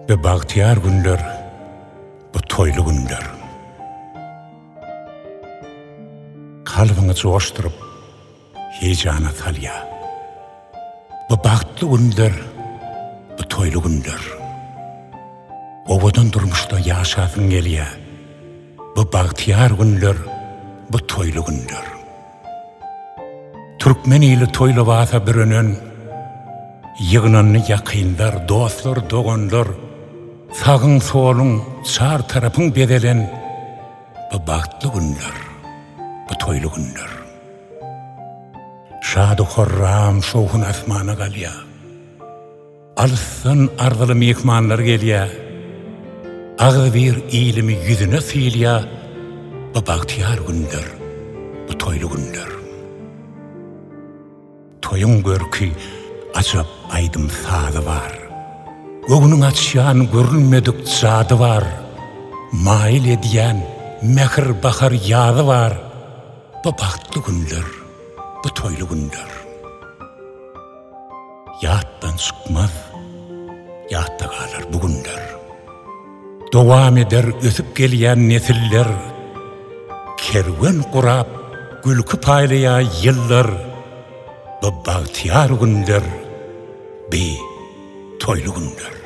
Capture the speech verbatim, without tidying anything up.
Ve bahtiyar günler, bu toylu günler. Kalbini coşturup, heyecana talya. Bu bahtlı günler, bu toylu günler. Ovadan durmuşda yaşasın geliye. Bu bahtiyar günler, bu toylu günler. Türkmen ili toylu vata birinin, yığınanını yakınlar, dostlar, doğanlar, sağın solun, çar tarafın bedelen, bu bahtlı günler, bu toylu günler. Şadı horram soğun asmana galya, alsın ardılı mihmanlar gelya, ağzı bir iyilimi yüzüne silya, bu bahtiyar günler, bu toylu günler. Toyun görkü acap aydım sadı var. Göğünün açyan görülmedik zadı var. Mail ediyen mehir bakar yadı var. Bu bahtlı günler, bu toylu günler. Yattan çıkmaz, yatta kalır bu günler. Devam eder ötüp geliyen nesiller. Kerven kurap, gülkü paylaya yıllar. Bu bahtiyar günler, bir toylu günler.